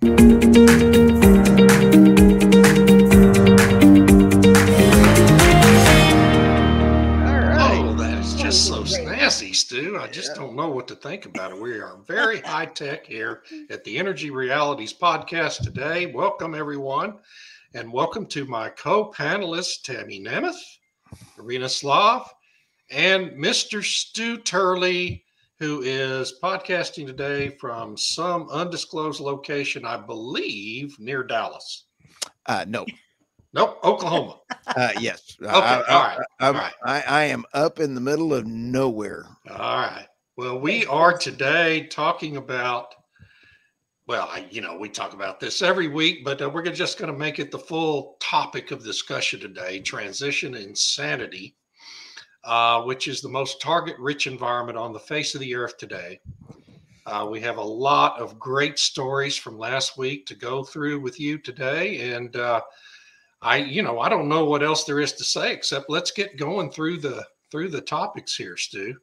Stu. I just don't know what to think about it. We are very high tech here at the Energy Realities podcast today. Welcome, everyone, and welcome to my co-panelists, Tammy Nemeth, Irina Slav, and Mr. Stu Turley, who is podcasting today from some undisclosed location, I believe, near Dallas. No. Nope, Oklahoma. Yes. Okay, all right. I am up in the middle of nowhere. All right. Well, we are today talking about, we talk about this every week, but we're just going to make it the full topic of discussion today, transition insanity, which is the most target-rich environment on the face of the earth today. We have a lot of great stories from last week to go through with you today, and I don't know what else there is to say except let's get going through the topics here, Stu.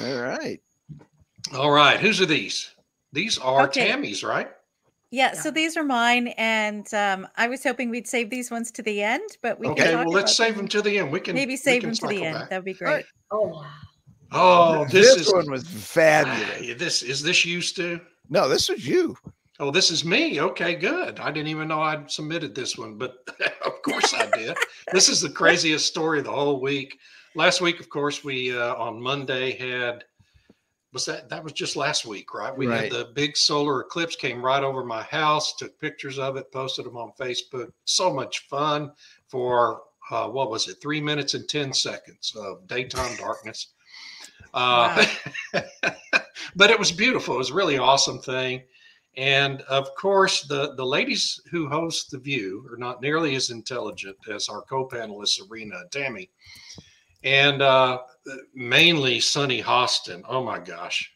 All right. Whose are these? These are Tammy's, right? Yeah. So these are mine, and I was hoping we'd save these ones to the end, but we can talk about let's save them to the end. We can maybe save them to the end. That would be great. Oh, this one was fabulous. Is this you, Stu? No, this was you. Oh, this is me. Okay, good. I didn't even know I'd submitted this one, but of course I did. This is the craziest story of the whole week. Last week, of course, we on Monday had, that was just last week, right? We had the big solar eclipse, came right over my house, took pictures of it, posted them on Facebook. So much fun for, 3 minutes and 10 seconds of daytime darkness. Wow. But it was beautiful. It was a really awesome thing. And of course, the ladies who host The View are not nearly as intelligent as our co-panelists, Irina and Tammy. And mainly Sunny Hostin, oh my gosh,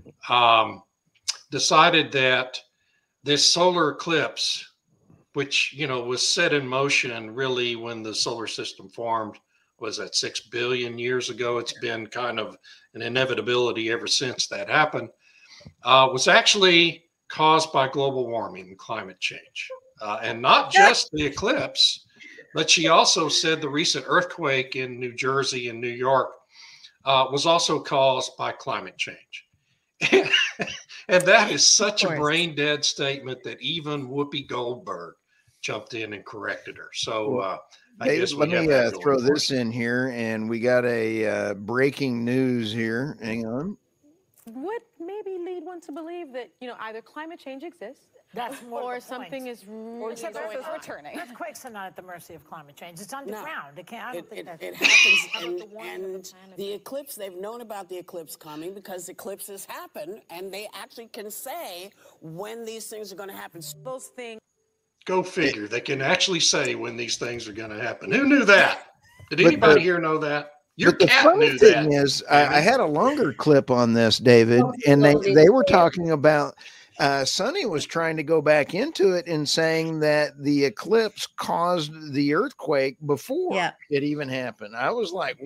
decided that this solar eclipse, which, was set in motion really when the solar system formed, was that 6 billion years ago. It's been kind of an inevitability ever since that happened, was actually caused by global warming and climate change. And not just the eclipse, but she also said the recent earthquake in New Jersey and New York was also caused by climate change. And that is such a brain dead statement that even Whoopi Goldberg jumped in and corrected her. So David, let me throw this in here, and we got a breaking news here. Hang on. Would maybe lead one to believe that, either climate change exists, or something is returning. Earthquakes are not at the mercy of climate change. It's underground. It happens, and the eclipse, they've known about the eclipse coming because eclipses happen, and they actually can say when these things are going to happen. Those things. Go figure. They can actually say when these things are going to happen. Who knew that? Did anybody here know that? Your cat knew that. The funny thing is, I had a longer clip on this, David, and they were talking about Sunny was trying to go back into it and saying that the eclipse caused the earthquake before it even happened. I was like,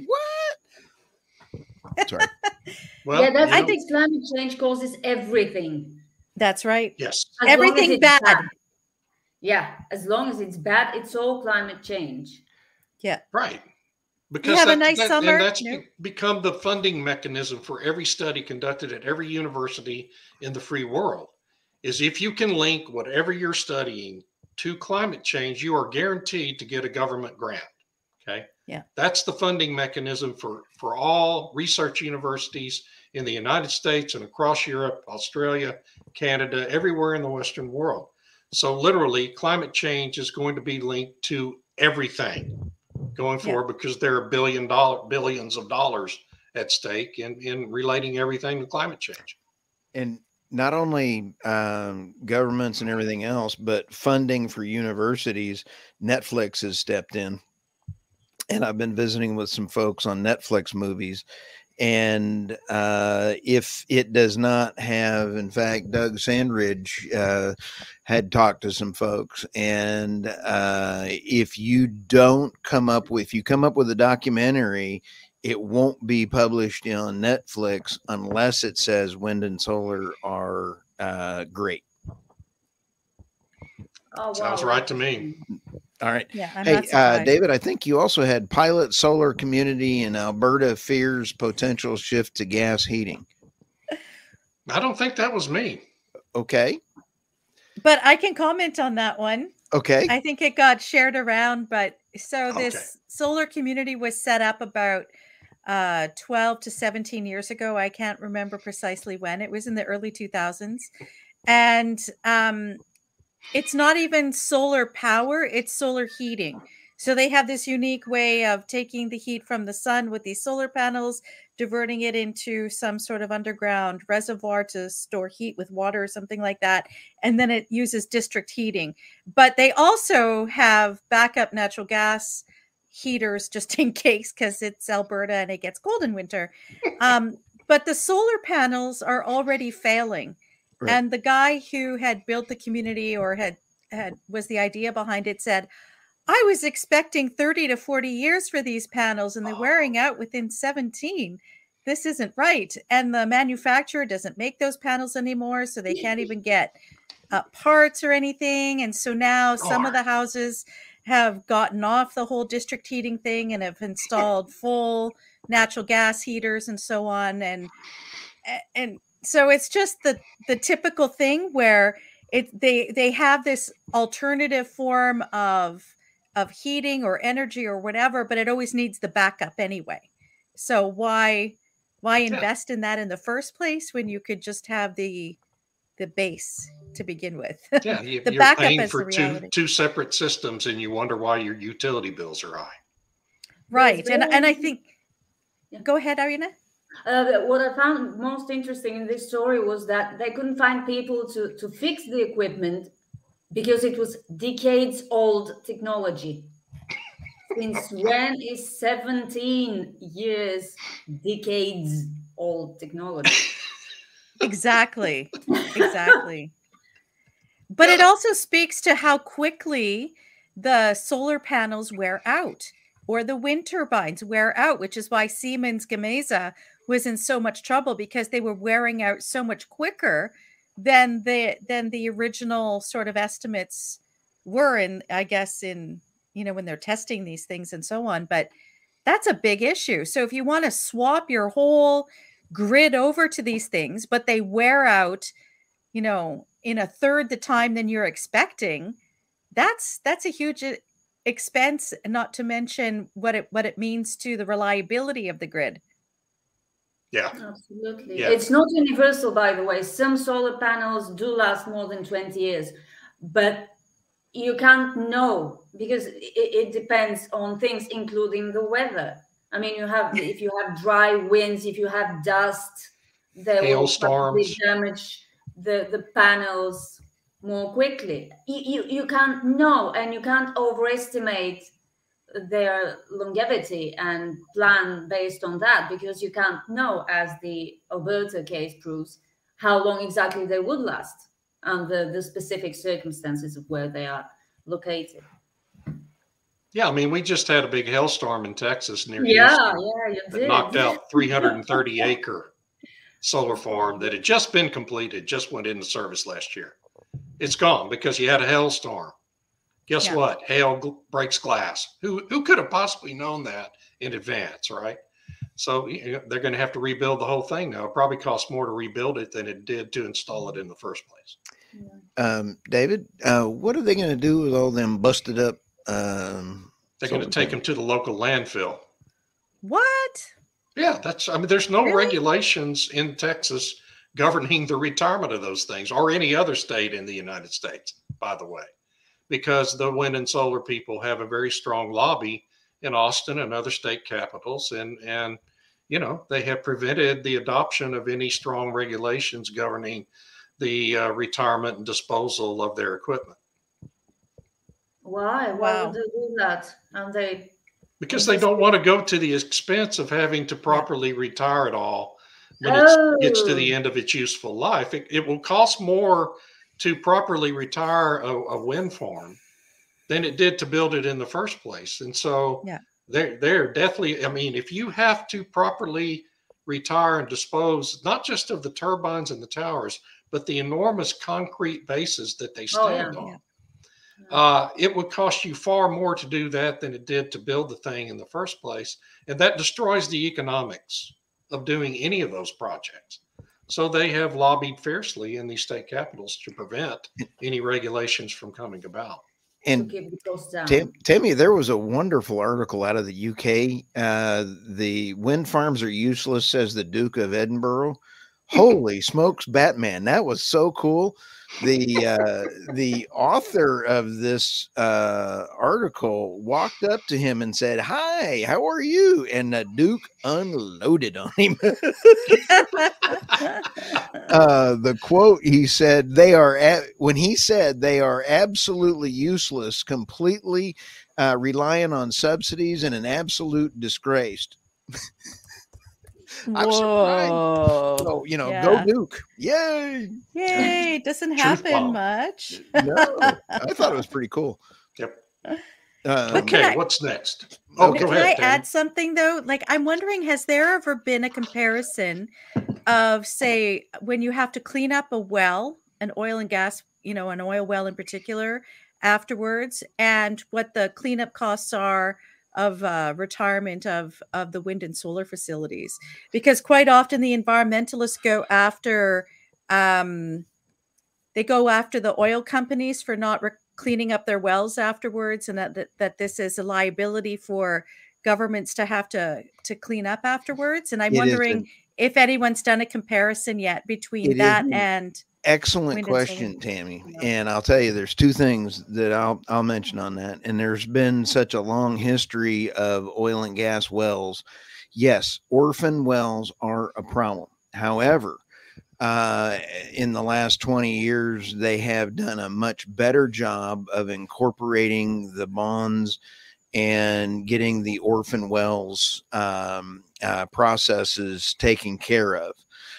what? Sorry. Well, I think climate change causes everything. That's right. Yes. Everything bad. Yeah. As long as it's bad, it's all climate change. Yeah. Right. Because you have a nice summer. And that's become the funding mechanism for every study conducted at every university in the free world. Is if you can link whatever you're studying to climate change, you are guaranteed to get a government grant. Okay. Yeah. That's the funding mechanism for all research universities in the United States and across Europe, Australia, Canada, everywhere in the Western world. So literally, climate change is going to be linked to everything going forward because there are billions of dollars at stake in relating everything to climate change. And not only governments and everything else, but funding for universities. Netflix has stepped in, and I've been visiting with some folks on Netflix movies. And if it does not have, in fact, Doug Sandridge had talked to some folks, and if you come up with a documentary, it won't be published on Netflix unless it says wind and solar are great. Oh, Sounds wow. right to me. All right. Yeah, I'm Hey, not surprised. David, I think you also had pilot solar community in Alberta fears potential shift to gas heating. I don't think that was me. Okay. But I can comment on that one. Okay. I think it got shared around, but so Okay. this solar community was set up about 12 to 17 years ago. I can't remember precisely when. It was in the early 2000s. And it's not even solar power, it's solar heating. So they have this unique way of taking the heat from the sun with these solar panels, diverting it into some sort of underground reservoir to store heat with water or something like that. And then it uses district heating. But they also have backup natural gas heaters just in case, because it's Alberta and it gets cold in winter. But the solar panels are already failing. Right. And the guy who had built the community or had was the idea behind it said, I was expecting 30 to 40 years for these panels and they're wearing out within 17. This isn't right. And the manufacturer doesn't make those panels anymore, so they can't even get parts or anything. And so now some of the houses have gotten off the whole district heating thing and have installed full natural gas heaters and so on. And so it's just the typical thing where they have this alternative form of heating or energy or whatever, but it always needs the backup anyway. So why invest in that in the first place when you could just have the base to begin with? Yeah, The you're backup paying is for the reality. two separate systems, and you wonder why your utility bills are high. Right. And I very- think, Yeah. go ahead, Ariana. What I found most interesting in this story was that they couldn't find people to fix the equipment because it was decades old technology. Since when is 17 years decades old technology? Exactly. Exactly. But it also speaks to how quickly the solar panels wear out or the wind turbines wear out, which is why Siemens Gamesa was in so much trouble, because they were wearing out so much quicker than the original sort of estimates were, in, I guess, in, when they're testing these things and so on. But that's a big issue. So if you want to swap your whole grid over to these things, but they wear out, in a third the time than you're expecting, that's a huge expense, not to mention what it means to the reliability of the grid. Yeah. Absolutely. Yeah. It's not universal, by the way. Some solar panels do last more than 20 years, but you can't know because it depends on things, including the weather. I mean, if you have dry winds, if you have dust, they will probably Hailstorms. damage the panels more quickly. You can't know, and you can't overestimate their longevity and plan based on that, because you can't know, as the Alberta case proves, how long exactly they would last under the specific circumstances of where they are located. Yeah, I mean, we just had a big hailstorm in Texas near Yeah, Houston you that did. knocked out 330-acre solar farm that had just been completed, just went into service last year. It's gone because you had a hailstorm. Guess Yeah. what? Hail breaks glass. Who could have possibly known that in advance, right? So they're going to have to rebuild the whole thing now. It probably costs more to rebuild it than it did to install it in the first place. David, what are they going to do with all them busted up? They're going solar to take them panels? to the local landfill. What? Yeah, there's no Really? regulations in Texas governing the retirement of those things, or any other state in the United States, by the way, because the wind and solar people have a very strong lobby in Austin and other state capitals. And they have prevented the adoption of any strong regulations governing the retirement and disposal of their equipment. Why? Why Wow. would they do that? And they Because they don't want to go to the expense of having to properly retire it all when it gets to the end of its useful life. It will cost more to properly retire a wind farm than it did to build it in the first place. And so Yeah. they're definitely, I mean, if you have to properly retire and dispose, not just of the turbines and the towers, but the enormous concrete bases that they stand on. Yeah. It would cost you far more to do that than it did to build the thing in the first place. And that destroys the economics of doing any of those projects. So they have lobbied fiercely in these state capitals to prevent any regulations from coming about. And keep the costs down. Tammy, there was a wonderful article out of the UK. The wind farms are useless, says the Duke of Edinburgh. Holy smokes, Batman. That was so cool. The author of this article walked up to him and said, "Hi, how are you?" And the Duke unloaded on him. The quote, he said, when he said they are absolutely useless, completely relying on subsidies, and an absolute disgrace. I'm surprised. So, go Duke. Yay. Yay. Doesn't happen much. No, I thought it was pretty cool. Yep. Okay, what's next? Go ahead. Can I add something though? Like, I'm wondering, has there ever been a comparison of, say, when you have to clean up a well, an oil and gas, an oil well in particular, afterwards, and what the cleanup costs are of retirement of the wind and solar facilities? Because quite often the environmentalists go after the oil companies for not cleaning up their wells afterwards, and that this is a liability for governments to have to clean up afterwards. And I'm wondering if anyone's done a comparison yet between that and excellent question, Tammy. And I'll tell you, there's two things that I'll mention on that. And there's been such a long history of oil and gas wells. Yes, orphan wells are a problem. However, in the last 20 years, they have done a much better job of incorporating the bonds and getting the orphan wells processes taken care of.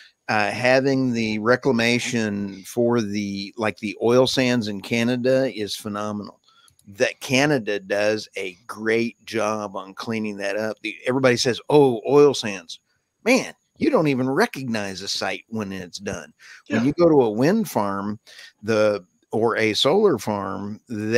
Having the reclamation for the oil sands in Canada is phenomenal. That Canada does a great job on cleaning that up. Everybody says, "Oh, oil sands." Man, you don't even recognize a site when it's done. Yeah. When you go to a wind farm, or a solar farm,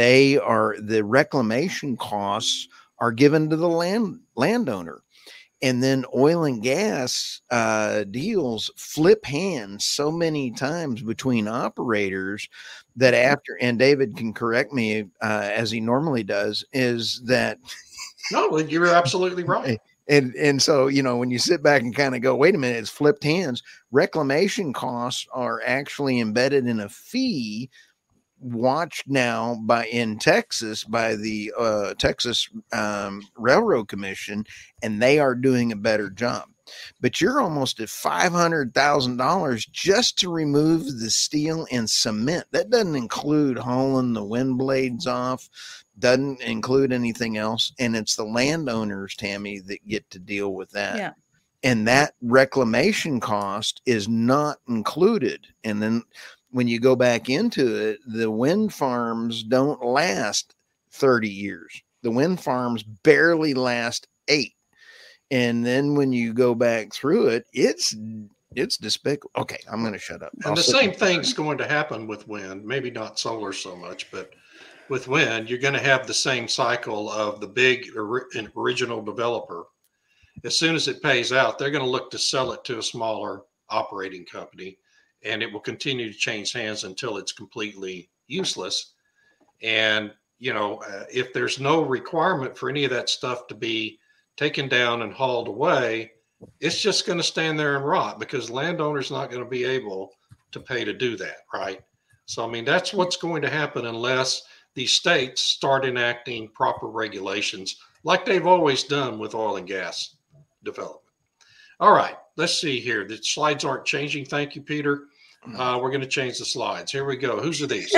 the reclamation costs are given to the landowner. And then oil and gas deals flip hands so many times between operators that and David can correct me as he normally does, is that. No, you're absolutely right. And so, when you sit back and kind of go, wait a minute, it's flipped hands. Reclamation costs are actually embedded in a fee watched now in Texas by the Texas Railroad Commission, and they are doing a better job. But you're almost at $500,000 just to remove the steel and cement. That doesn't include hauling the wind blades off, doesn't include anything else. And it's the landowners, Tammy, that get to deal with that. Yeah. And that reclamation cost is not included. And then when you go back into it, the wind farms don't last 30 years. The wind farms barely last 8. And then when you go back through it, it's despicable. Okay, I'm going to shut up. And the same thing's going to happen with wind, maybe not solar so much, but with wind, you're going to have the same cycle of the big original developer. As soon as it pays out, they're going to look to sell it to a smaller operating company, and it will continue to change hands until it's completely useless. And, if there's no requirement for any of that stuff to be taken down and hauled away, it's just going to stand there and rot because landowners not going to be able to pay to do that, right? So, that's what's going to happen unless these states start enacting proper regulations like they've always done with oil and gas development. All right, let's see here. The slides aren't changing. Thank you, Peter. We're going to change the slides. Here we go. Whose are these?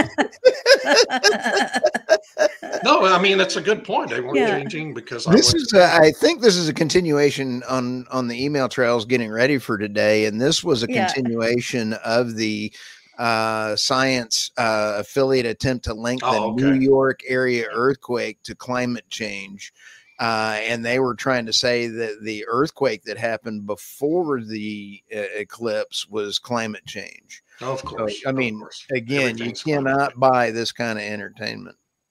No, that's a good point. They weren't changing because I think this is a continuation on the email trails getting ready for today. And this was a continuation of the science affiliate attempt to link the New York area earthquake to climate change. And they were trying to say that the earthquake that happened before the eclipse was climate change. Of course. So, again, you cannot buy this kind of entertainment.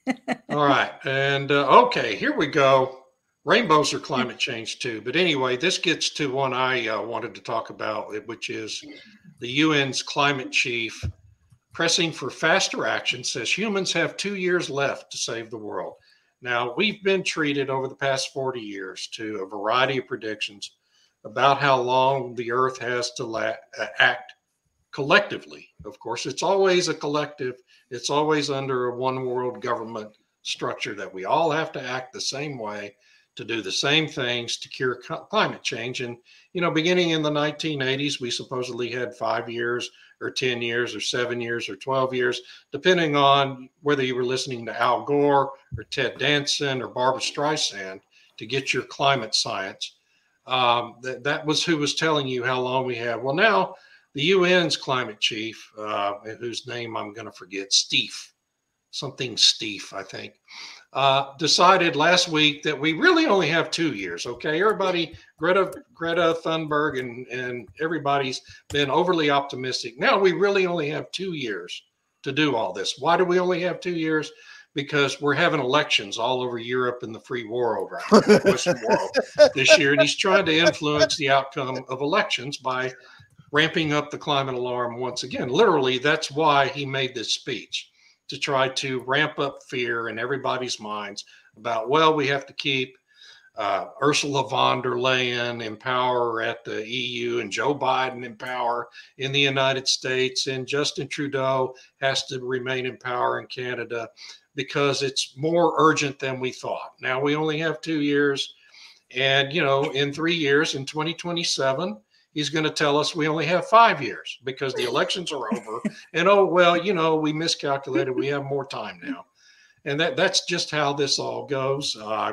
All right. And okay, here we go. Rainbows are climate change too. But anyway, this gets to one I wanted to talk about, which is the UN's climate chief pressing for faster action, says humans have 2 years left to save the world. Now, we've been treated over the past 40 years to a variety of predictions about how long the Earth has to act collectively. Of course, it's always a collective. It's always under a one world government structure that we all have to act the same way to do the same things to cure climate change. And, you know, beginning in the 1980s, we supposedly had 5 years or 10 years or 7 years or 12 years, depending on whether you were listening to Al Gore or Ted Danson or Barbara Streisand to get your climate science. That was who was telling you how long we have. Well, now the UN's climate chief, whose name I'm going to forget, Steve, I think, decided last week that we really only have 2 years. Okay, everybody, Greta Thunberg and everybody's been overly optimistic. Now we really only have 2 years to do all this. Why do we only have 2 years? Because we're having elections all over Europe and the free world, right? The Western world this year, and he's trying to influence the outcome of elections by ramping up the climate alarm once again. Literally, that's why he made this speech, to try to ramp up fear in everybody's minds about, well, we have to keep Ursula von der Leyen in power at the EU and Joe Biden in power in the United States, and Justin Trudeau has to remain in power in Canada because it's more urgent than we thought. Now we only have 2 years, and, you know, in 3 years, in 2027, he's going to tell us we only have 5 years because the elections are over. And, oh, well, you know, we miscalculated. We have more time now. And that's just how this all goes.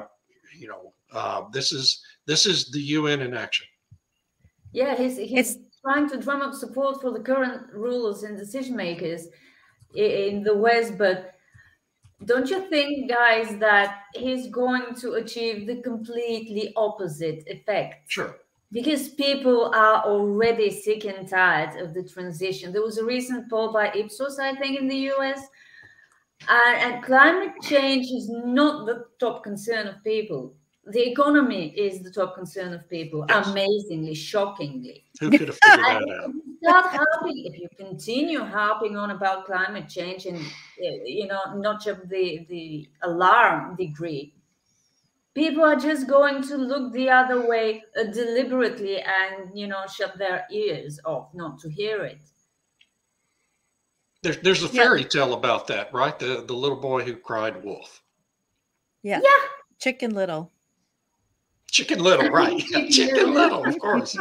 This is the UN in action. Yeah, he's trying to drum up support for the current rulers and decision makers in the West. But don't you think, guys, that he's going to achieve the completely opposite effect? Sure. Because people are already sick and tired of the transition. There was a recent poll by Ipsos, I think, in the US. And climate change is not the top concern of people. The economy is the top concern of people, yes. Amazingly, shockingly. Who could have figured that out? If you continue harping on about climate change and, not just the alarm degree, people are just going to look the other way deliberately and, shut their ears off not to hear it. There's a fairy tale about that, right? The little boy who cried wolf. Yeah. Chicken Little. Chicken Little, right. Chicken Little, of course.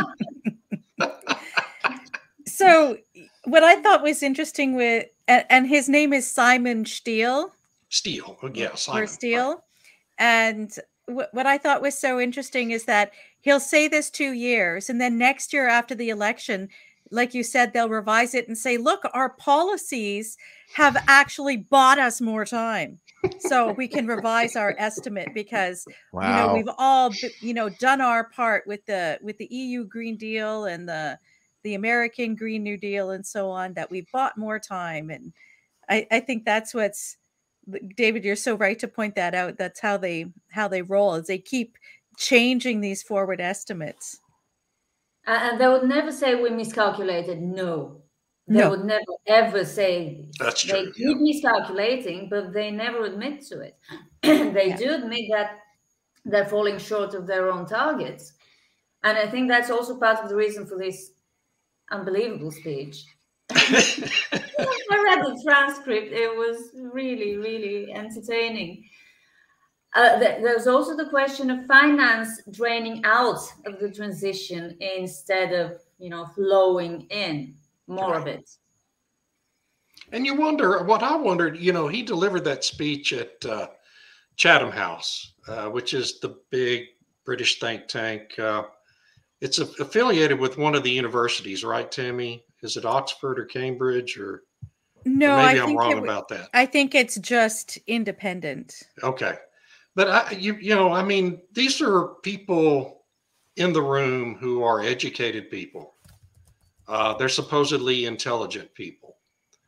So what I thought was interesting and his name is Simon Stiell. Stiell, yeah, Simon. Or Stiell. Right. And what I thought was so interesting is that he'll say this 2 years, and then next year after the election, like you said, they'll revise it and say, look, our policies have actually bought us more time. So we can revise our estimate because, we've all, done our part with the EU Green Deal and the American Green New Deal and so on, that we bought more time. And I think that's what's, David, you're so right to point that out. That's how they roll, is they keep changing these forward estimates. And they would never say we miscalculated. No. They would never, ever say that's true. They keep miscalculating, but they never admit to it. They do admit that they're falling short of their own targets. And I think that's also part of the reason for this unbelievable speech. I read the transcript. It was really, really entertaining. There's also the question of finance draining out of the transition instead of, flowing in more of it. And you wonder, what I wondered, he delivered that speech at Chatham House, which is the big British think tank. It's affiliated with one of the universities, right, Tammy? Is it Oxford or Cambridge or? No, or maybe I'm wrong about that. I think it's just independent. Okay. But these are people in the room who are educated people. They're supposedly intelligent people.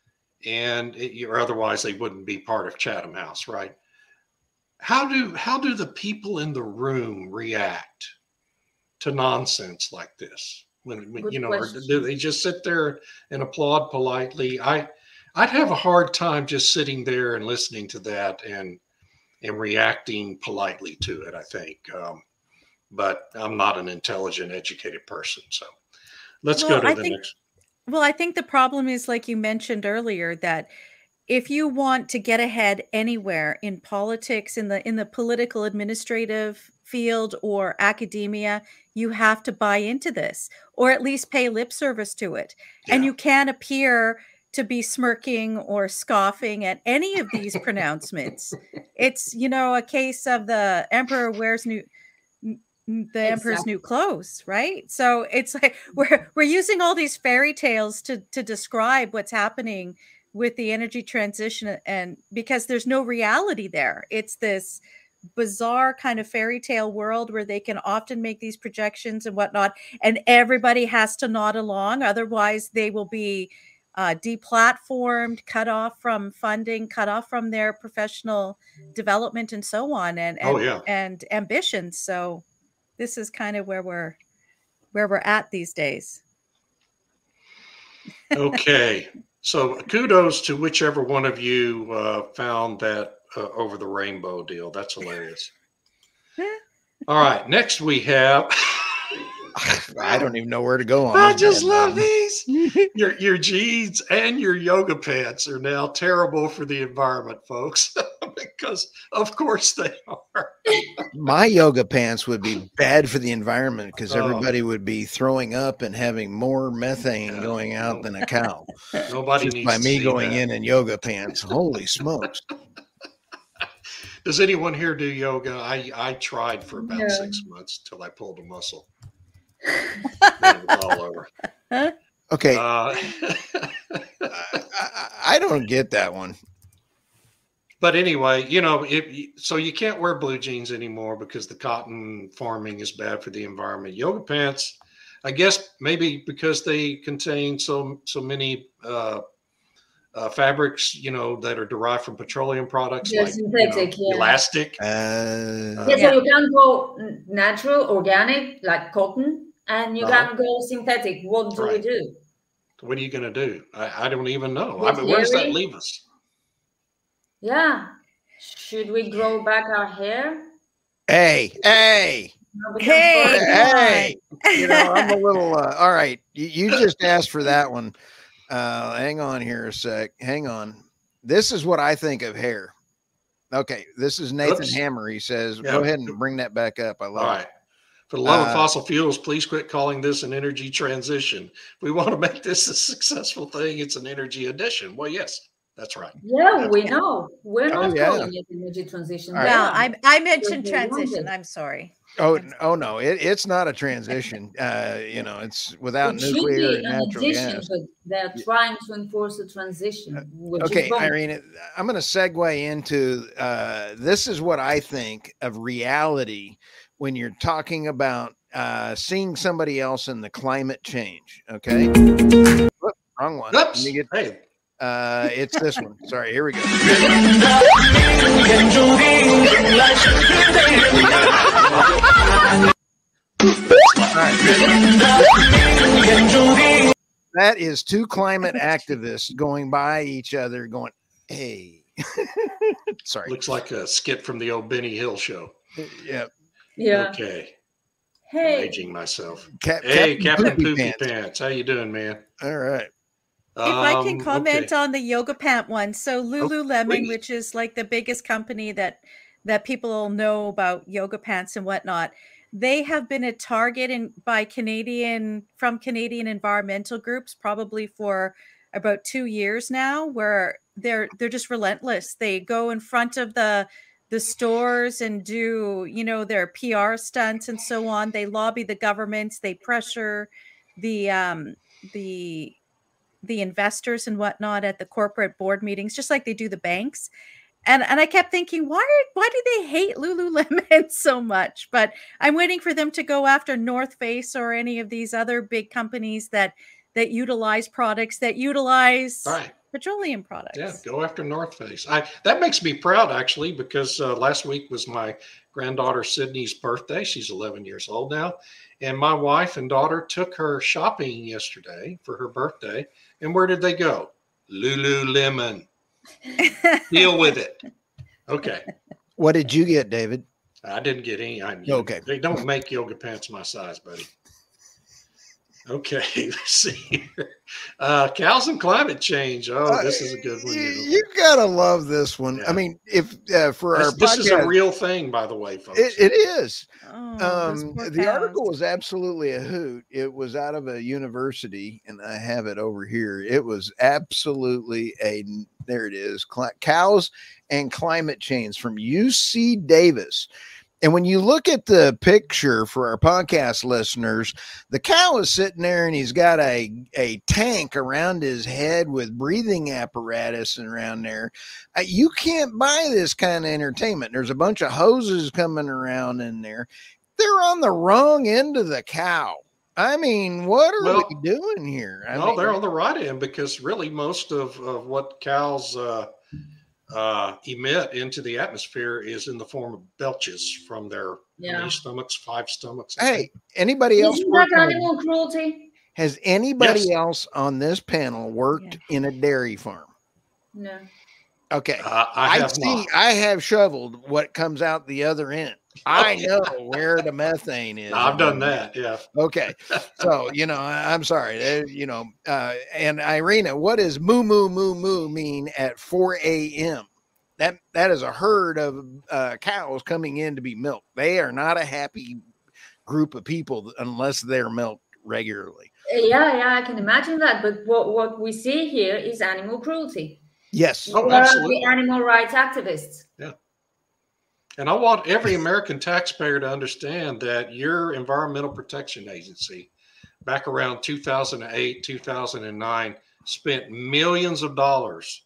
and or otherwise they wouldn't be part of Chatham House, right? How do the people in the room react to nonsense like this? When Good you know, or question. do they just sit there and applaud politely? I'd have a hard time just sitting there and listening to that and reacting politely to it, I think. But I'm not an intelligent, educated person. So let's go to the next. Well, I think the problem is, like you mentioned earlier, that if you want to get ahead anywhere in politics, in the political administrative field or academia, you have to buy into this, or at least pay lip service to it. Yeah. And you can't appear to be smirking or scoffing at any of these pronouncements. It's, you know, a case of the emperor wears emperor's new clothes, right? So it's like we're using all these fairy tales to describe what's happening with the energy transition, and because there's no reality there. It's this bizarre kind of fairy tale world where they can often make these projections and whatnot, and everybody has to nod along, otherwise they will be deplatformed, cut off from funding, cut off from their professional development and so on, and and ambitions. So this is kind of where we're at these days. Okay. So kudos to whichever one of you found that over the rainbow deal. That's hilarious. All right. Next we have. I don't even know where to go on. I just love these. Your jeans and your yoga pants are now terrible for the environment, folks, because of course they are. My yoga pants would be bad for the environment because everybody would be throwing up and having more methane going out than a cow. Nobody just needs by to me see going that. in yoga pants. Holy smokes. Does anyone here do yoga? I tried for about 6 months till I pulled a muscle. Then it was all over. Okay. I don't get that one. But anyway, you know, so you can't wear blue jeans anymore because the cotton farming is bad for the environment. Yoga pants, I guess maybe because they contain so many fabrics, you know, that are derived from petroleum products, They're like synthetic, elastic. So you can go natural, organic, like cotton, and you can go synthetic. What do we do? What are you going to do? I don't even know. I mean, where does that leave us? Yeah. Should we grow back our hair? Hey. You know, I'm a little, all right. You just asked for that one. Hang on here a sec. Hang on. This is what I think of hair. Okay. This is Nathan Hammer. He says, go ahead and bring that back up. I love it. For the love of fossil fuels, please quit calling this an energy transition. If we want to make this a successful thing, it's an energy addition. Well, yes, that's right. Yeah, we know. We're not calling it energy transition. Well, I mentioned transition. I'm sorry. Oh no, it's not a transition. You know, it's without nuclear and natural gas. But they're trying to enforce a transition. Okay, Irene, I'm going to segue into this is what I think of reality when you're talking about seeing somebody else in the climate change. Okay, whoop, wrong one. Oops. Let me get. Hey. It's this one. Sorry, here we go. That is two climate activists going by each other going, hey. Sorry. Looks like a skit from the old Benny Hill show. Yeah. Yeah. Okay. Hey. I'm aging myself. Captain Poopy Pants. How you doing, man? All right. If I can comment on the yoga pant one. So Lululemon, which is like the biggest company that people know about yoga pants and whatnot, they have been a target by Canadian environmental groups probably for about 2 years now, where they're just relentless. They go in front of the stores and do, you know, their PR stunts and so on. They lobby the governments. They pressure the investors and whatnot at the corporate board meetings, just like they do the banks. And I kept thinking, why do they hate Lululemon so much? But I'm waiting for them to go after North Face or any of these other big companies that utilize products that utilize petroleum products. Yeah, go after North Face. That makes me proud, actually, because last week was my granddaughter Sydney's birthday. She's 11 years old now. And my wife and daughter took her shopping yesterday for her birthday. And where did they go? Lululemon. Deal with it. Okay. What did you get, David? I didn't get any. Okay. They don't make yoga pants my size, buddy. Okay, let's see here. Cows and climate change. Oh, this is a good one. You gotta love this one. Yeah. I mean, if for our This is a podcast, real thing, by the way, folks. it is. Oh, those poor The article cows. was absolutely a hoot. It was out of a university, and I have it over here. It was absolutely there it is. Cows and climate change from UC Davis. And when you look at the picture for our podcast listeners, the cow is sitting there and he's got a tank around his head with breathing apparatus around there. You can't buy this kind of entertainment. There's a bunch of hoses coming around in there. They're on the wrong end of the cow. I mean, what are we doing here? They're on the right end, because really most of what cows emit into the atmosphere is in the form of belches from their many stomachs, 5 stomachs. Hey, anybody else? Isn't that animal cruelty? Has anybody else on this panel worked in a dairy farm? No. Okay. I have shoveled what comes out the other end. I know where the methane is. I've done that. Yeah. Okay. So, I'm sorry. And Irina, what does moo, moo, moo, moo mean at 4 a.m.? That is a herd of cows coming in to be milked. They are not a happy group of people unless they're milked regularly. Yeah, I can imagine that. But what we see here is animal cruelty. Yes. Oh, absolutely. The animal rights activists. Yeah. And I want every American taxpayer to understand that your Environmental Protection Agency, back around 2008, 2009, spent millions of dollars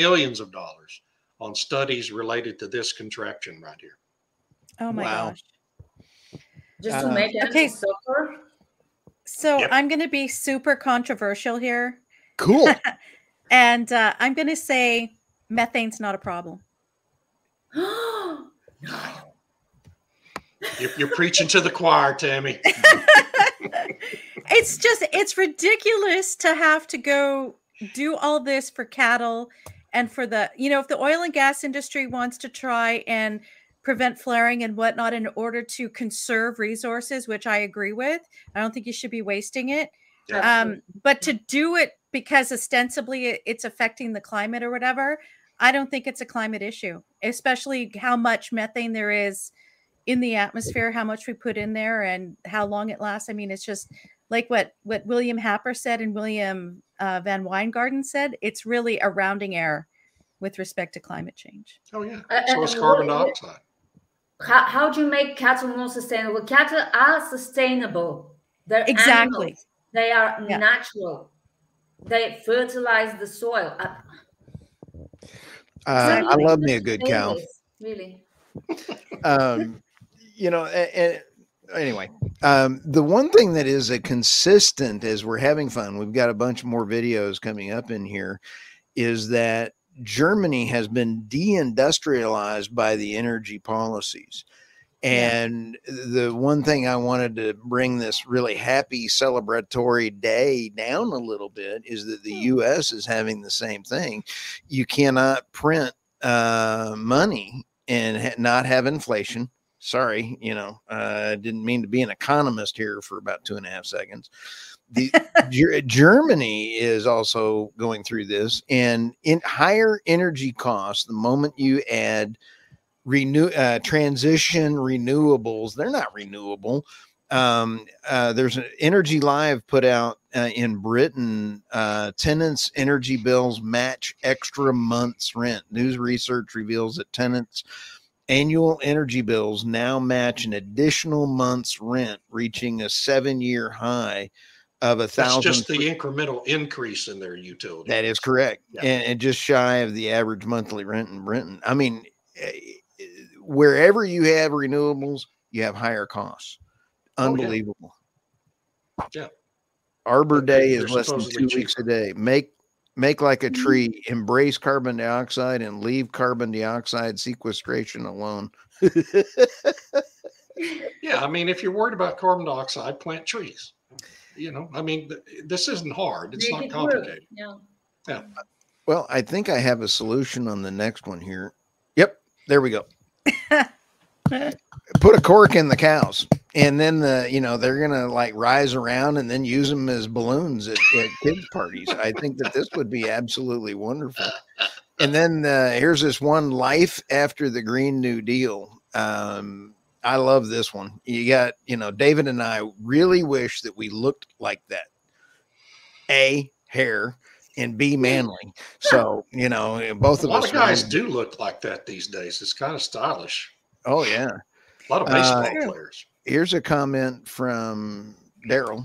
on studies related to this contraption right here. Oh my gosh. Just to make it suffer. So I'm going to be super controversial here. Cool. And I'm going to say methane's not a problem. You're preaching to the choir, Tammy. It's ridiculous to have to go do all this for cattle and for if the oil and gas industry wants to try and prevent flaring and whatnot in order to conserve resources, which I agree with. I don't think you should be wasting it. Yeah. But to do it because ostensibly it's affecting the climate or whatever, I don't think it's a climate issue, especially how much methane there is in the atmosphere, how much we put in there and how long it lasts. I mean, it's just like what William Happer said and William Van Weingarten said. It's really a rounding error with respect to climate change. Oh, yeah. So it's carbon dioxide. How do you make cattle more sustainable? Cattle are sustainable. They're exactly. Animals. They are natural. They fertilize the soil. I love me a good cow. Really. Anyway, the one thing that is a consistent as we're having fun, we've got a bunch more videos coming up in here, is that Germany has been deindustrialized by the energy policies. And the one thing I wanted to bring this really happy celebratory day down a little bit is that the U.S. is having the same thing. You cannot print money and not have inflation. Sorry, I didn't mean to be an economist here for about 2.5 seconds. Germany is also going through this, and in higher energy costs, the moment you add transition renewables, they're not renewable. There's an Energy Live put out in Britain, tenants' energy bills match extra month's rent. News research reveals that tenants' annual energy bills now match an additional month's rent, reaching a 7-year high of 1,000. That's just the incremental increase in their utility. That is correct. Yeah. And just shy of the average monthly rent in Britain. I mean, wherever you have renewables, you have higher costs. Unbelievable. Yeah. Arbor Day is less than 2 weeks a day. Make Make like a tree, embrace carbon dioxide and leave carbon dioxide sequestration alone. Yeah, I mean, if you're worried about carbon dioxide, plant trees. I mean, this isn't hard. It's Make not it work. complicated. Yeah. Yeah. Well, I think I have a solution on the next one here. Yep, there we go. Put a cork in the cows, and then they're gonna like rise around and then use them as balloons at kids' parties. I think that this would be absolutely wonderful. And then here's this one: life after the Green New Deal. I love this one. You got, David and I really wish that we looked like that. A, hair, and B, manly. So, both A of lot us. of guys do look like that these days. It's kind of stylish. Oh, yeah. A lot of baseball players. Here's a comment from Daryl.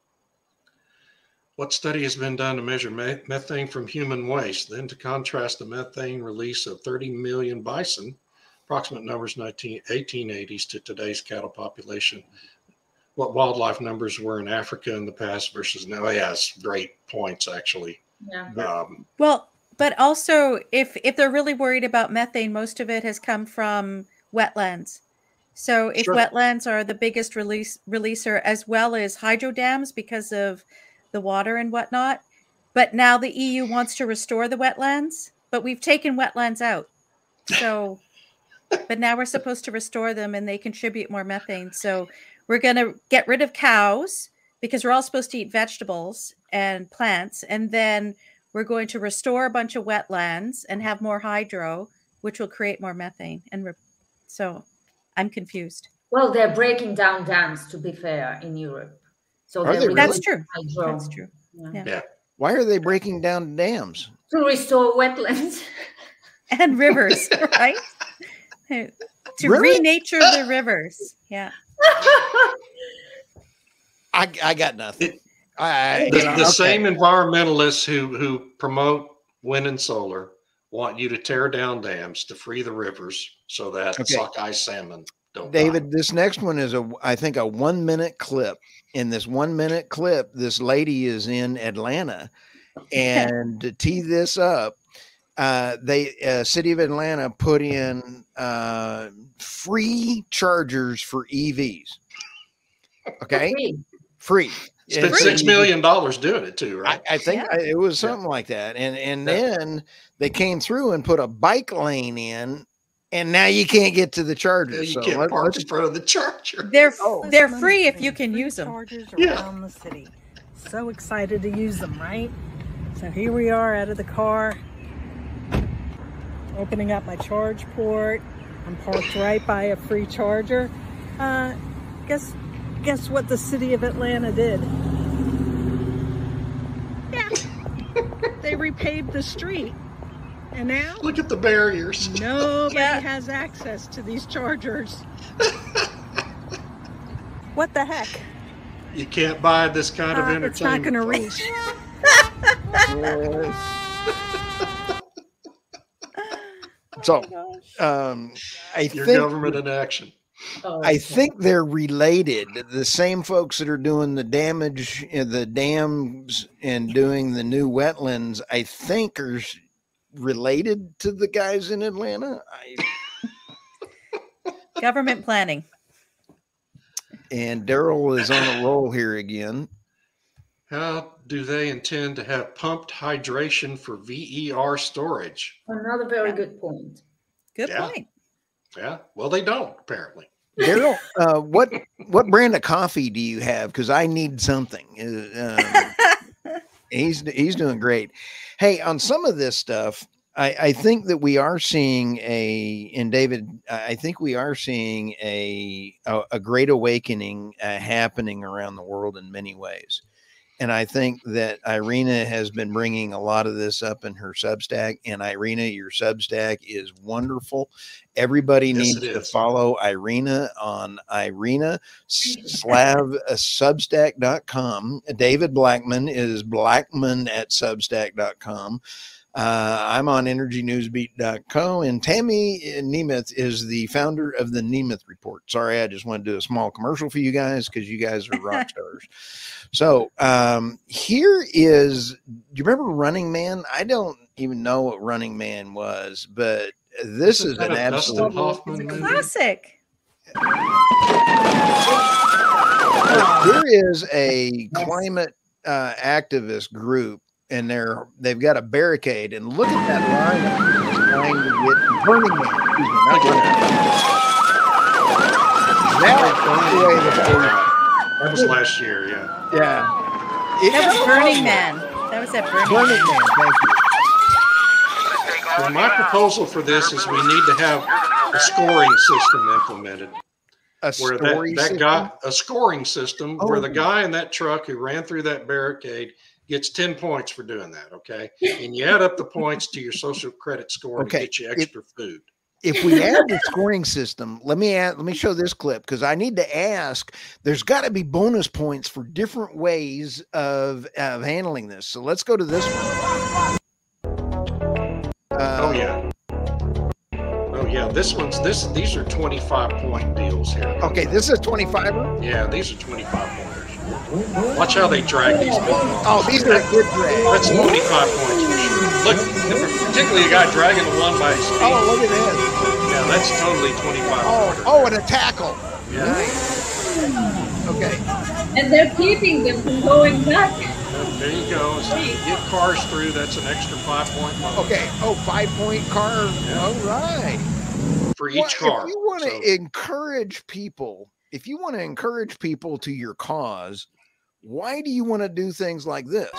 What study has been done to measure methane from human waste? Then to contrast the methane release of 30 million bison, approximate numbers 1880s to today's cattle population. What wildlife numbers were in Africa in the past versus now? Yes, great points, actually. Yeah. Well, but also if they're really worried about methane, most of it has come from wetlands. So if Sure. wetlands are the biggest releaser, as well as hydro dams because of the water and whatnot. But now the EU wants to restore the wetlands, but we've taken wetlands out. So, but now we're supposed to restore them and they contribute more methane. So we're going to get rid of cows because we're all supposed to eat vegetables and plants. And then we're going to restore a bunch of wetlands and have more hydro, which will create more methane. And so I'm confused. Well, they're breaking down dams, to be fair, in Europe. So Are they really? That's true. hydro. That's true. Yeah. Yeah. Why are they breaking down dams? To restore wetlands. And rivers, right? To Really? renature the rivers. Yeah. I got nothing. The same environmentalists who promote wind and solar want you to tear down dams to free the rivers so that sockeye salmon don't David, die. this next one is I think a 1 minute clip. In this 1 minute clip, this lady is in Atlanta, and to tee this up, City of Atlanta put in free chargers for EVs. Okay, free. Spent $6 million doing it too, right? I think it was something like that, and then they came through and put a bike lane in. And now you can't get to the chargers. You can't park in front of the charger. They're free if you can use them. Chargers around the city. So excited to use them, right? So here we are out of the car, opening up my charge port. I'm parked right by a free charger. Guess what the city of Atlanta did? Yeah, they repaved the street. And now, Look at the barriers. nobody has access to these chargers. What the heck? You can't buy this kind of entertainment. It's not going to reach. So, Your government in action. I think they're related. The same folks that are doing the damage in the dams and doing the new wetlands, I think, are related to the guys in Atlanta. Government planning. And Daryl is on a roll here again. How do they intend to have pumped hydration for VER storage? Another very good point. Good Yeah. point. Yeah. Well, they don't, apparently. Daryl, what brand of coffee do you have? Because I need something. He's doing great. Hey, on some of this stuff, I think that we are seeing I think we are seeing a great awakening happening around the world in many ways. And I think that Irina has been bringing a lot of this up in her Substack. And Irina, your Substack is wonderful. Everybody needs to follow Irina on Substack.com. David Blackman is Blackman at Substack.com. I'm on energynewsbeat.co, and Tammy Nemeth is the founder of the Nemeth Report. Sorry, I just want to do a small commercial for you guys because you guys are rock stars. So here is, do you remember Running Man? I don't even know what Running Man was, but this is an absolute classic. There is a climate activist group, and they've got a barricade, and look at that line trying to get Burning Man. Excuse me, not Burning Man. That was last year, yeah. Yeah. That was Burning Man. That was at Burning Man. Thank you. Well, my proposal for this is we need to have a scoring system implemented. A scoring system where the guy in that truck who ran through that barricade gets 10 points for doing that. Okay. And you add up the points to your social credit score to get you extra food. If we add the scoring system, let me show this clip, because I need to ask, there's got to be bonus points for different ways of handling this. So let's go to this one. Oh yeah, these are 25-point deals here. Okay, this is 25er? Yeah, these are 25 pointers. Watch how they drag these people. Oh, these are a good drag. That's 25 points for sure. Look, particularly the guy dragging the one by his feet. Oh, look at this. Yeah, that's totally 25. Oh, and a tackle. Yeah. Okay. And they're keeping them from going back. There you go. So you get cars through, that's an extra 5-point bonus. Okay. Oh, 5-point car. Yeah. All right. For each car. If you want to encourage people, to your cause, why do you want to do things like this?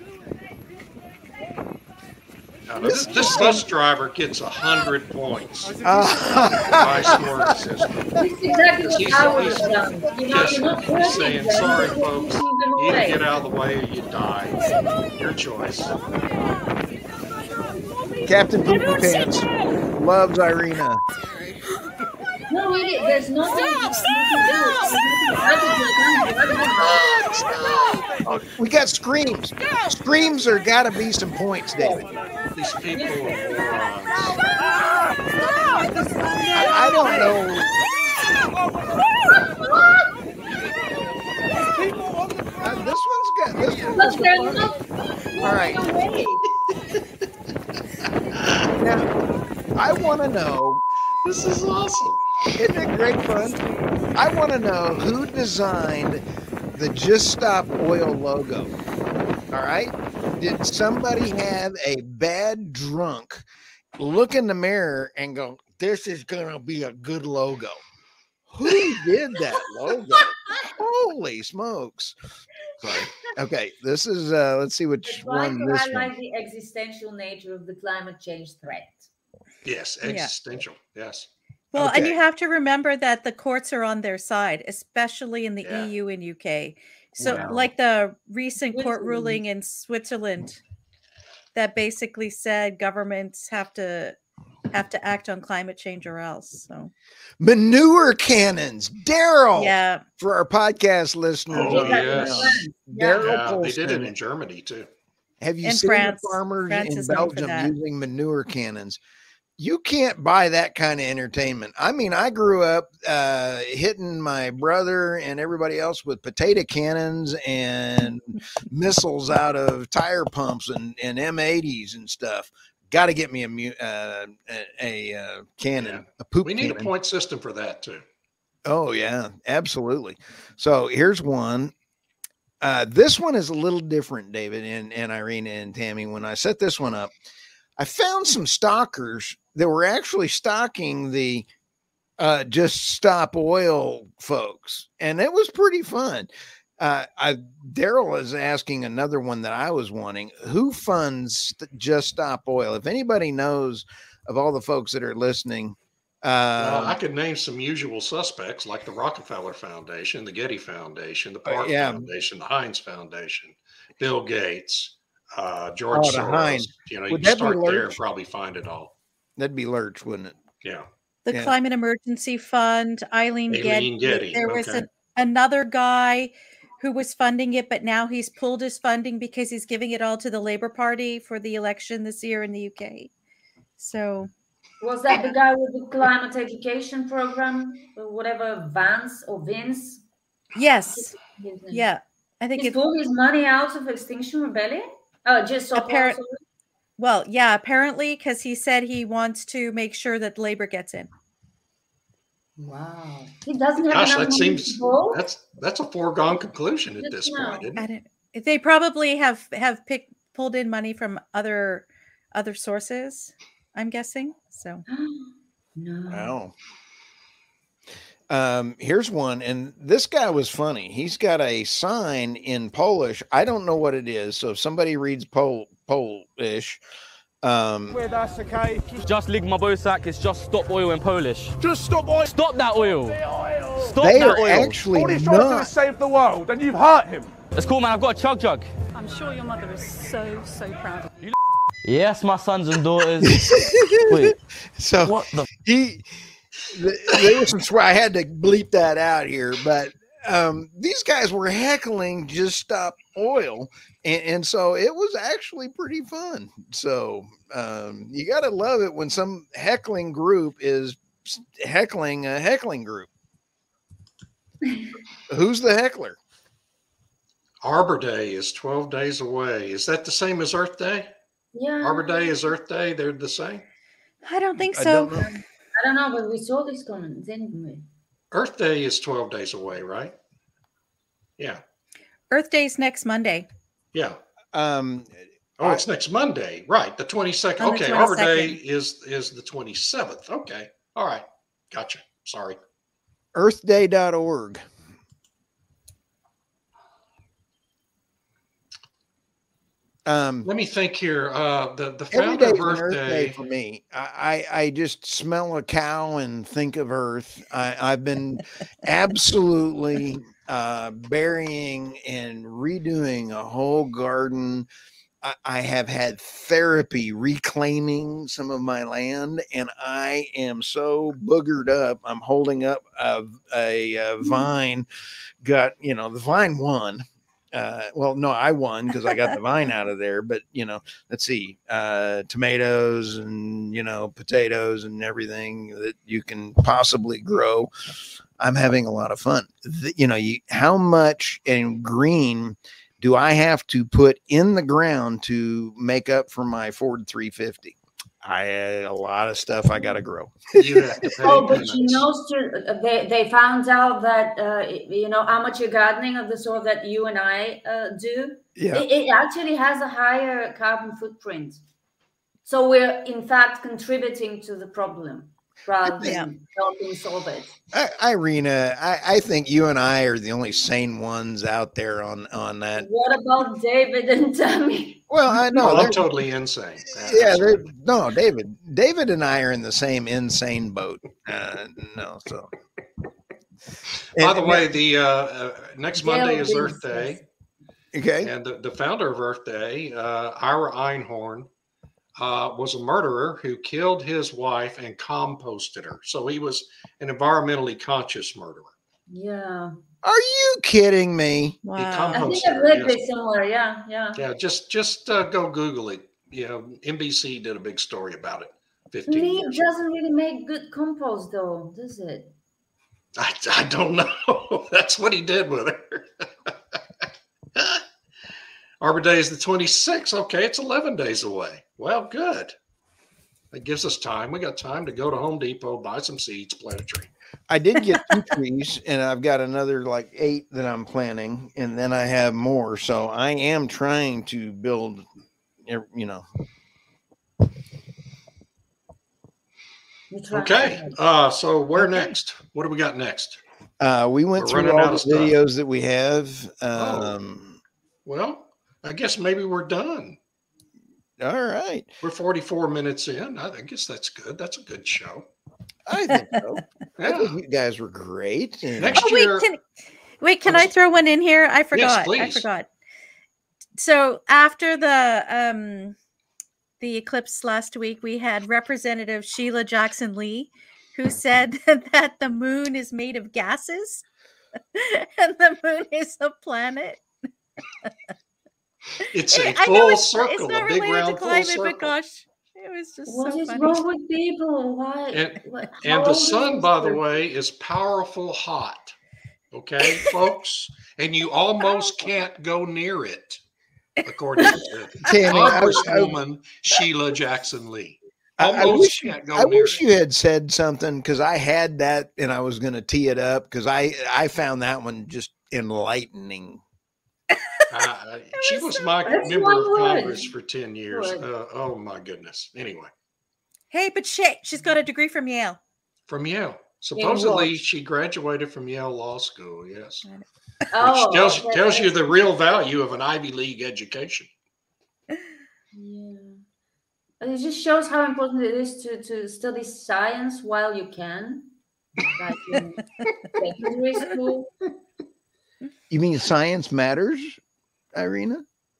Now, this bus driver gets 100 points. My scoring system. He's saying, sorry, folks, you either get out of the way or you die. Your choice. Captain Poopy Pants loves Irina. No, really, there's nothing. We got screams. Screams are got to be some points, David. These people are morons. I don't know. This one's good. All right. Now, I want to know. This is awesome. Isn't it great fun? I want to know who designed the Just Stop Oil logo. All right. Did somebody have a bad drunk look in the mirror and go, this is going to be a good logo? Who did that logo? Holy smokes. Sorry. Okay. This is, let's see which one this one. Highlight the existential nature of the climate change threat. Yes. Existential. Yeah. Yes. Well, and you have to remember that the courts are on their side, especially in the EU and UK. So like the recent court ruling in Switzerland that basically said governments have to act on climate change or else. So manure cannons, Daryl. Yeah. For our podcast listeners. Oh, yes. Daryl they did it in Germany too. Have you seen the farmers in Belgium using manure cannons? You can't buy that kind of entertainment. I mean, I grew up hitting my brother and everybody else with potato cannons and missiles out of tire pumps and M80s and stuff. Got to get me a cannon, a poop We need cannon. a point system for that too. Oh, yeah, absolutely. So here's one. This one is a little different, David and Irina and Tammy. When I set this one up, I found some stalkers that were actually stalking the Just Stop Oil folks, and it was pretty fun. Daryl is asking another one that I was wanting. Who funds Just Stop Oil? If anybody knows of all the folks that are listening, well, I could name some usual suspects like the Rockefeller Foundation, the Getty Foundation, the Park Foundation, the Heinz Foundation, Bill Gates, George Soros. Heinz. You know, you can start there and probably find it all. That'd be Lurch, wouldn't it? Yeah. The Climate Emergency Fund, Eileen Getty. There was another guy who was funding it, but now he's pulled his funding because he's giving it all to the Labour Party for the election this year in the UK. So Was that the guy with the climate education program, or whatever, Vance or Vince? yes, yeah, I think He's pulled his money out of Extinction Rebellion. Oh, just so well, yeah, apparently, because he said he wants to make sure that Labour gets in. Wow, he doesn't have Gosh, enough that money seems to vote? that's a foregone conclusion at this No. point, isn't I it? don't. They probably have pulled in money from other sources, I'm guessing. So No. Wow. Here's one, and this guy was funny. He's got a sign in Polish. I don't know what it is, so if somebody reads Polish, Where that's okay. Just Ligma Bosak is just stop oil in Polish. Just stop oil. Stop that oil. Stop they that are oil. actually All he's trying to do not. is save the world, and you've hurt him. It's cool, man. I've got a chug jug. I'm sure your mother is so proud of you. Yes, my sons and daughters. Wait, So what the? there was some swear. I had to bleep that out here, but these guys were heckling Just Stop Oil, and so it was actually pretty fun. So you got to love it when some heckling group is heckling a heckling group. Who's the heckler? Arbor Day is 12 days away. Is that the same as Earth Day? Yeah. Arbor Day is Earth Day. They're the same. I don't think I so. don't know. I don't know, but we saw this coming, didn't we? Earth Day is 12 days away, right? Yeah. Earth Day's next Monday. Yeah. Um, Oh, it's next Monday, right? The 22nd. On the Okay, Arbor 22nd. Day is the 27th. Okay, all right, gotcha. Sorry. earthday.org. Let me think here. The Every founder day of is an Earth Earth Day Day. for me. I just smell a cow and think of Earth. I've been absolutely burying and redoing a whole garden. I have had therapy reclaiming some of my land, and I am so boogered up. I'm holding up a vine. Got, the vine won. Well, no, I won because I got the vine out of there. But let's see, tomatoes and potatoes and everything that you can possibly grow. I'm having a lot of fun. How much in green do I have to put in the ground to make up for my Ford 350? A lot of stuff I got to grow. You have to pay Oh, but penance. they found out that amateur gardening of the sort that you and I do. Yeah. It actually has a higher carbon footprint. So we're in fact contributing to the problem rather than helping solve it. Irina, I think you and I are the only sane ones out there on that. What about David and Tammy? Well, I know. No, I'm totally insane. Yeah, no, David and I are in the same insane boat. No, so. By the way, the next Monday is Dale Earth Day. Okay. And the founder of Earth Day, Ira Einhorn, was a murderer who killed his wife and composted her. So he was an environmentally conscious murderer. Yeah. Are you kidding me? Wow. I think Composted I've her, read yes. this somewhere. Yeah. Yeah, just go Google it. NBC did a big story about it 15 Leaf years ago. doesn't really make good compost, though, does it? I don't know. That's what he did with her. Arbor Day is the 26th. Okay, it's 11 days away. Well, good. That gives us time. We got time to go to Home Depot, buy some seeds, plant a tree. I did get 2 trees, and I've got another like 8 that I'm planting, and then I have more. So I am trying to build, Okay. So where next? What do we got next? We went We're through running out all of the stuff. videos that we have. Well, I guess maybe we're done. All right. We're 44 minutes in. I guess that's good. That's a good show. I think so. I Yeah. think you guys were great. And Next Oh, year. can I throw one in here? I forgot. I please. forgot. So after the eclipse last week, we had Representative Sheila Jackson Lee, who said that the moon is made of gases. And the moon is a planet. It's a I know full it's circle, not a big related to round full climate, circle. but gosh, it was just What so is funny. wrong with people? Why? And the sun, by the way, is powerful hot. Okay, folks? And you almost can't go near it, according to Tammy, Congresswoman Sheila Jackson Lee. I Almost wish, can't go I near wish it. you had said something, because I had that and I was going to tee it up, because I found that one just enlightening. She was my That's member of one word. Congress for 10 years. Word. Oh, my goodness. Anyway, Hey, but she's got a degree from Yale. from Yale. Supposedly, what? she graduated from Yale Law School, yes. Oh, Which tells okay. you the real value of an Ivy League education. Yeah. It just shows how important it is to study science while you can. Like in secondary school. You mean science matters, Irina?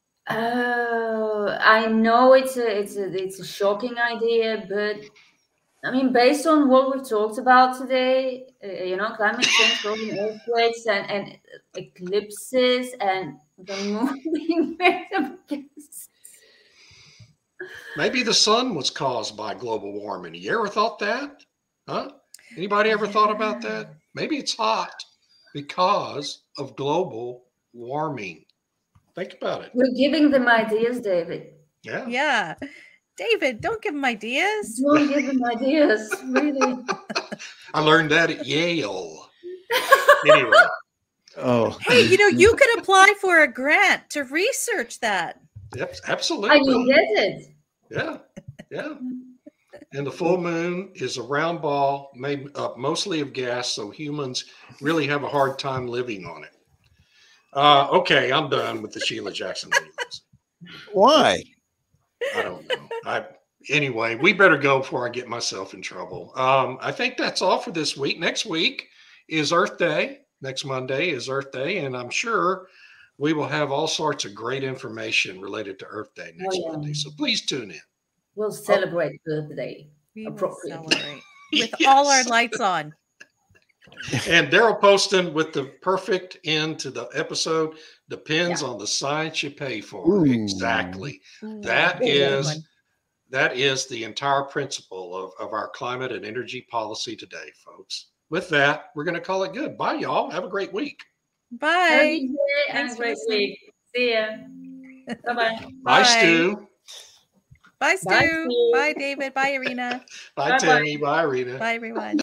I know it's a shocking idea, but I mean, based on what we've talked about today, climate change, causing earthquakes and eclipses, and the moon being made of gas. Maybe the sun was caused by global warming. You ever thought that? Huh? Anybody ever thought about that? Maybe it's hot because of global warming. Think about it. We're giving them ideas, David. Yeah. Yeah. David, don't give him ideas. Don't give them ideas, really. I learned that at Yale. Anyway. Oh, Hey, you could apply for a grant to research that. Yep, I absolutely. will get it. Yeah. Yeah. And the full moon is a round ball made up mostly of gas, so humans really have a hard time living on it. Okay, I'm done with the Sheila Jackson videos. why? I don't know. Anyway, we better go before I get myself in trouble. I think that's all for this week. Next week is Earth Day. Next Monday is Earth Day, and I'm sure we will have all sorts of great information related to Earth Day next Monday. So please tune in. We'll celebrate birthday. We will Appropriately. celebrate with all our lights on. And Daryl Poston with the perfect end to the episode depends on the science you pay for. Ooh. Exactly. Ooh, That good is one. that is the entire principle of our climate and energy policy today, folks. With that, we're going to call it good. Bye, y'all. Have a great week. Bye. Happy day and Thanks a for great listening. week. See ya. Bye-bye. Bye, Stu. Bye, Bye, Stu. Stu. Bye, David. Bye, Irina. Bye, Bye-bye. Tammy. Bye, Rita. Bye, everyone.